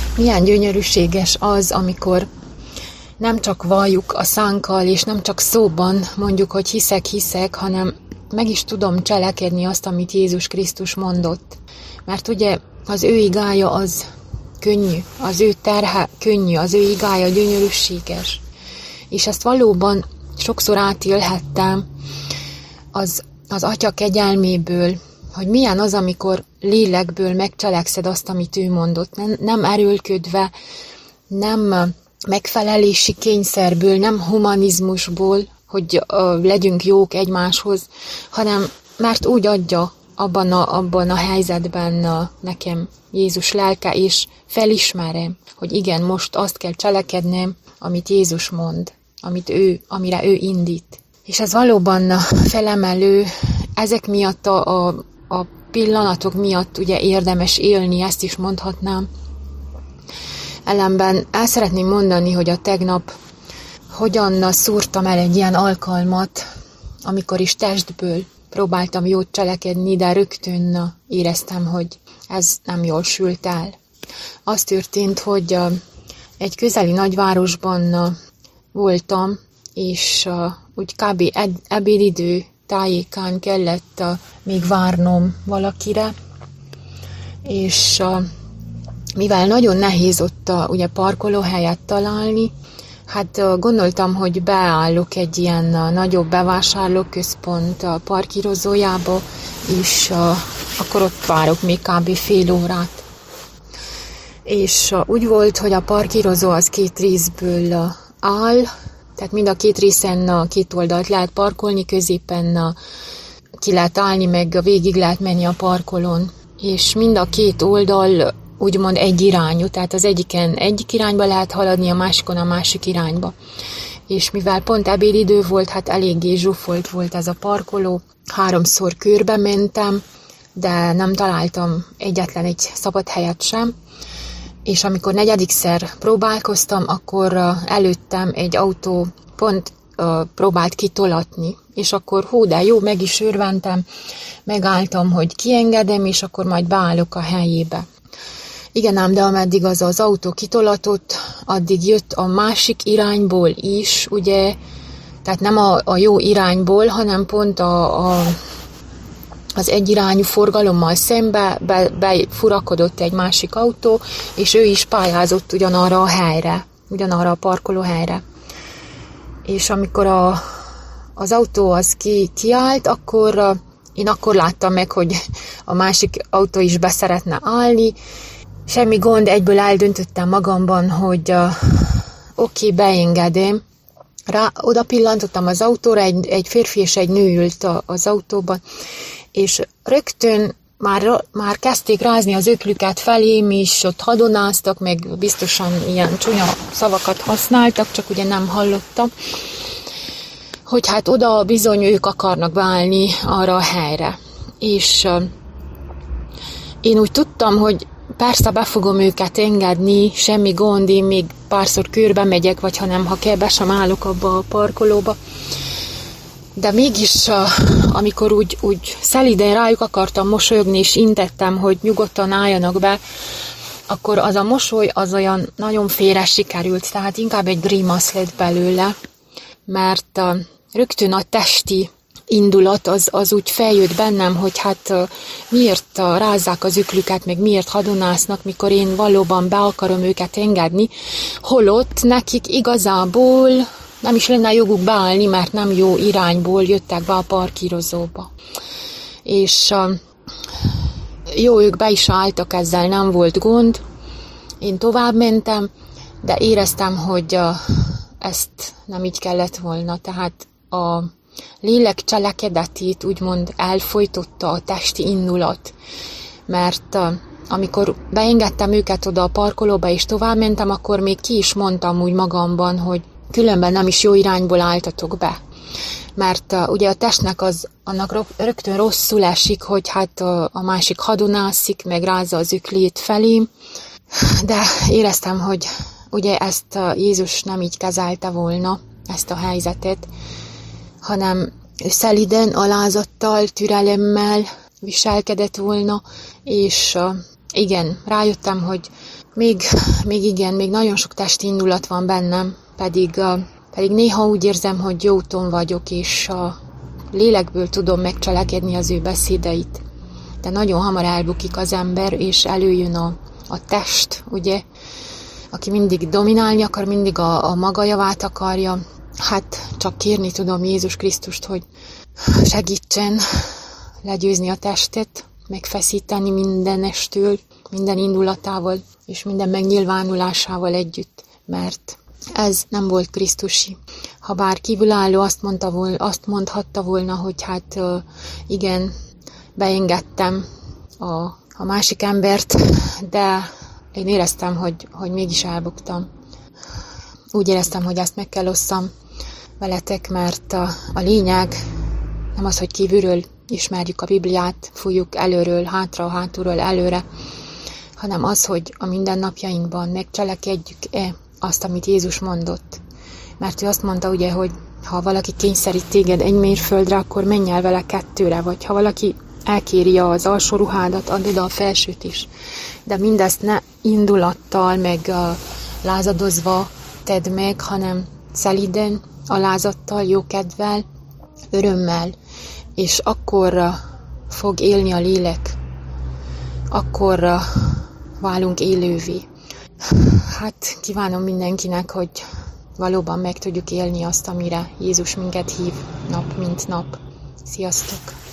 Milyen gyönyörűséges az, amikor nem csak valljuk a szánkkal, és nem csak szóban mondjuk, hogy hiszek, hanem meg is tudom cselekedni azt, amit Jézus Krisztus mondott. Mert ugye az ő igája az könnyű, az ő terhe könnyű, az ő igája gyönyörűséges. És ezt valóban sokszor átélhettem az Atya kegyelméből, hogy milyen az, amikor lélekből megcselekszed azt, amit ő mondott. Nem erőlködve, nem megfelelési kényszerből, nem humanizmusból, hogy legyünk jók egymáshoz, hanem mert úgy adja abban a helyzetben nekem Jézus lelke, és felismerem, hogy igen, most azt kell cselekednem, amit Jézus mond, amire ő indít. És ez valóban felemelő, ezek miatt a pillanatok miatt ugye érdemes élni, ezt is mondhatnám. Ellenben el szeretném mondani, hogy a tegnap hogyan szúrtam el egy ilyen alkalmat, amikor is testből próbáltam jót cselekedni, de rögtön éreztem, hogy ez nem jól sült el. Az történt, hogy egy közeli nagyvárosban voltam, és úgy kb. Ebédidő tájékán kellett még várnom valakire, és mivel nagyon nehéz ott ugye parkolóhelyet találni, hát gondoltam, hogy beállok egy ilyen nagyobb bevásárlóközpont parkírozójába, és akkor ott várok még kb. Fél órát. És úgy volt, hogy a parkírozó az 2 részből áll, tehát mind a 2 részen 2 oldalt lehet parkolni, középen ki lehet állni, meg végig lehet menni a parkolón. És mind a 2 oldal úgymond egy irányú, tehát az egyiken egyik irányba lehet haladni, a másikon a másik irányba. És mivel pont ebédidő volt, hát eléggé zsúfolt volt ez a parkoló, 3-szor körbe mentem, de nem találtam egyetlen egy szabad helyet sem. És amikor 4-szer próbálkoztam, akkor előttem egy autó pont próbált kitolatni. És akkor de jó, meg is örventem, megálltam, hogy kiengedem, és akkor majd beállok a helyébe. Igen ám, de ameddig az autó kitolatott, addig jött a másik irányból is, ugye, tehát nem a jó irányból, hanem pont az egyirányú forgalommal szembe befurakodott egy másik autó, és ő is pályázott ugyanarra a helyre, ugyanarra a parkolóhelyre. És amikor az autó az kiállt, akkor én akkor láttam meg, hogy a másik autó is beszeretne állni. Semmi gond, egyből eldöntöttem magamban, hogy oké, beengedem. Oda pillantottam az autóra, egy férfi és egy nő ült az autóban, és rögtön már kezdték rázni az öklüket felém, és ott hadonáztak, meg biztosan ilyen csúnya szavakat használtak, csak ugye nem hallottam, hogy hát oda bizony ők akarnak beállni arra a helyre. És én úgy tudtam, hogy persze be fogom őket engedni, semmi gond, én még párszor körbe megyek, vagy ha kell, be sem állok abba a parkolóba. De mégis, amikor úgy szeliden rájuk akartam mosolyogni, és intettem, hogy nyugodtan álljanak be, akkor az a mosoly az olyan nagyon félre sikerült, tehát inkább egy grimasz lett belőle, mert rögtön a testi indulat az úgy feljött bennem, hogy hát miért rázzák az öklüket, meg miért hadonásznak, mikor én valóban be akarom őket engedni, holott nekik igazából nem is lenne joguk beállni, mert nem jó irányból jöttek be a parkírozóba. És jó, ők be is álltak, ezzel nem volt gond. Én tovább mentem, de éreztem, hogy ezt nem így kellett volna. Tehát a lélek cselekedetét úgymond elfojtotta a testi indulat. Mert amikor beengedtem őket oda a parkolóba és tovább mentem, akkor még ki is mondtam úgy magamban, hogy különben nem is jó irányból álltatok be. Mert ugye a testnek annak rögtön rosszul esik, hogy hát a másik hadonászik, meg rázza az öklét felém. De éreztem, hogy ugye ezt Jézus nem így kezelte volna, ezt a helyzetet, hanem ő szeliden, alázattal, türelemmel viselkedett volna, és igen, rájöttem, hogy még nagyon sok testi indulat van bennem, pedig néha úgy érzem, hogy jó úton vagyok, és a lélekből tudom megcselekedni az ő beszédeit. De nagyon hamar elbukik az ember, és előjön a test, ugye, aki mindig dominálni akar, mindig a maga javát akarja. Hát csak kérni tudom Jézus Krisztust, hogy segítsen legyőzni a testet, megfeszíteni mindenestől, minden indulatával és minden megnyilvánulásával együtt, mert ez nem volt krisztusi. Ha bár kívülálló azt mondhatta volna, hogy hát igen, beengedtem a másik embert, de én éreztem, hogy mégis elbuktam. Úgy éreztem, hogy ezt meg kell osszam veletek, mert a lényeg nem az, hogy kívülről ismerjük a Bibliát, fújjuk előről, hátulról előre, hanem az, hogy a mindennapjainkban megcselekedjük-e azt, amit Jézus mondott. Mert ő azt mondta ugye, hogy ha valaki kényszerít téged egy mérföldre, akkor menj el vele 2-re, vagy ha valaki elkéri az alsó ruhádat, add oda a felsőt is. De mindezt ne indulattal, meg lázadozva tedd meg, hanem szelíden, alázattal, jókedvel, örömmel, és akkor fog élni a lélek, akkor válunk élővé. Hát kívánom mindenkinek, hogy valóban meg tudjuk élni azt, amire Jézus minket hív nap mint nap. Sziasztok!